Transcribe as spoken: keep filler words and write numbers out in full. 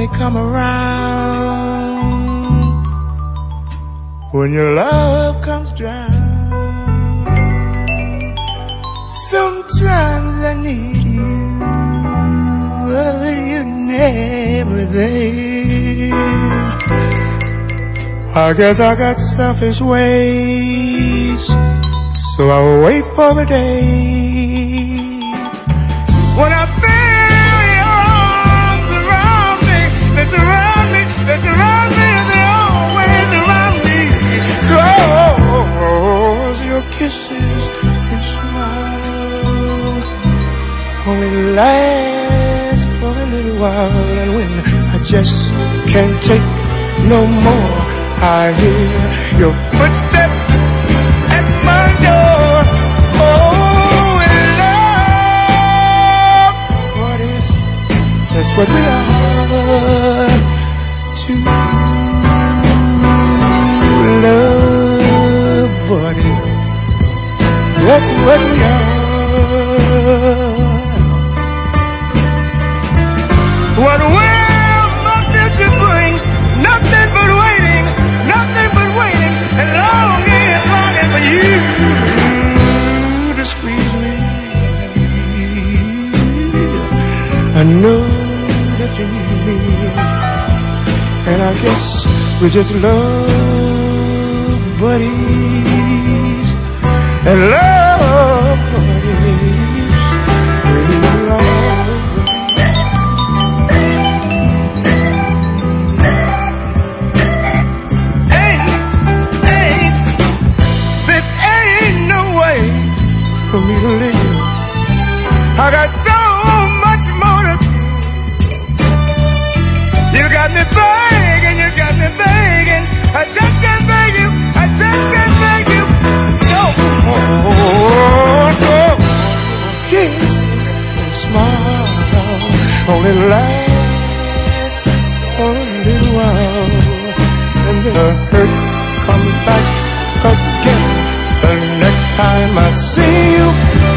only come around when your love comes down. Sometimes I need you, but you're never there. I guess I got selfish ways, so I'll wait for the day when I feel your arms around me. They surround me, they surround me, and they always around me. 'Cause your kisses and smile only last for a little while, and when I just can't take no more, I hear your footsteps at my door. Oh, and love, what is, that's what we are, two love buddies. That's what we are. What will my future bring? Nothing but waiting, nothing but waiting, and longing and longing for you to squeeze me. I know that you need me, and I guess we're just love buddies, and love buddies. We love. For me to live, I got so much more to do. You got me begging, you got me begging. I just can't beg you, I just can't beg you no more. No. Kisses and smiles only last for a little while, and then the hurt comes back again. The next time I see you,